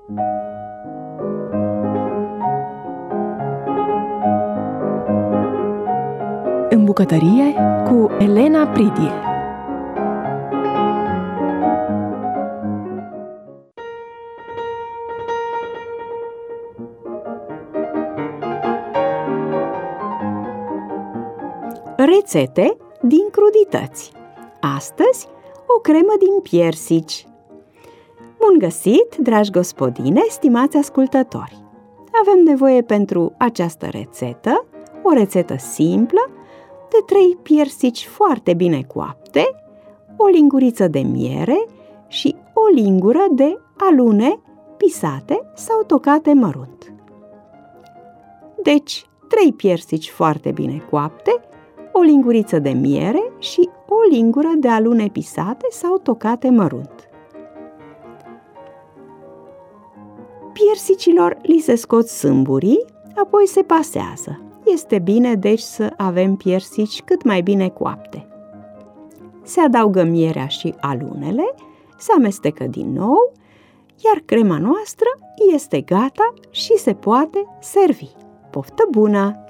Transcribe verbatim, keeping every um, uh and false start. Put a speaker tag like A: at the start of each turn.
A: În bucătărie cu Elena Pridie.
B: Rețete din crudități. Astăzi, o cremă din piersici. Bun găsit, dragi gospodine, stimați ascultători! Avem nevoie pentru această rețetă, o rețetă simplă, de trei piersici foarte bine coapte, o linguriță de miere și o lingură de alune pisate sau tocate mărunt. Deci, trei piersici foarte bine coapte, o linguriță de miere și o lingură de alune pisate sau tocate mărunt. Piersicilor li se scot sâmburii, apoi se pasează. Este bine, deci, să avem piersici cât mai bine coapte. Se adaugă mierea și alunele, se amestecă din nou, iar crema noastră este gata și se poate servi. Poftă bună!